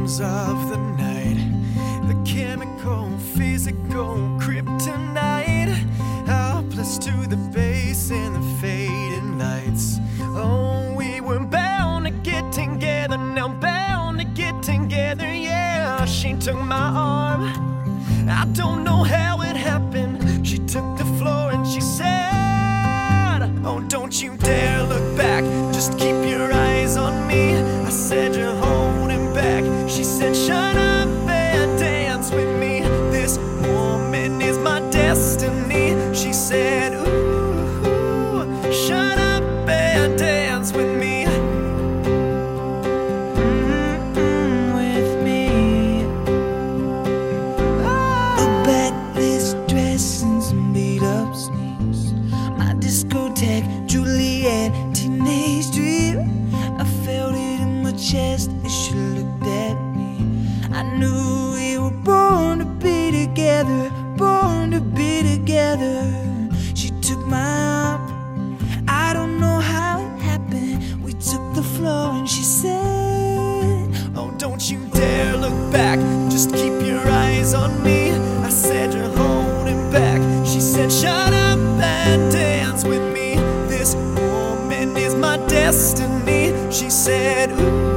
rhythms of the night, the chemical, physical kryptonite, helpless to the bass and the fading lights. Oh, we were bound to get together, now bound to get together, yeah. She took my arm, I don't know how it happened. She took the floor and she said, oh, don't you dare look back, just keep your eyes on me. I said, you're holding back. She said, shut up and dance with me. This woman is my destiny. She said, ooh, shut up and dance with me. With me. A backless dress and some beat-up sneaks, my discotheque, Juliet, teenage dream. I felt it in my chest as she looked at me. I knew we were born to be together, born to be together. She took my arm, I don't know how it happened. We took the floor and she said, oh, don't you dare look back, just keep your eyes on me. I said, you're holding back. She said, shut up and dance with me. This woman is my destiny. She said, ooh.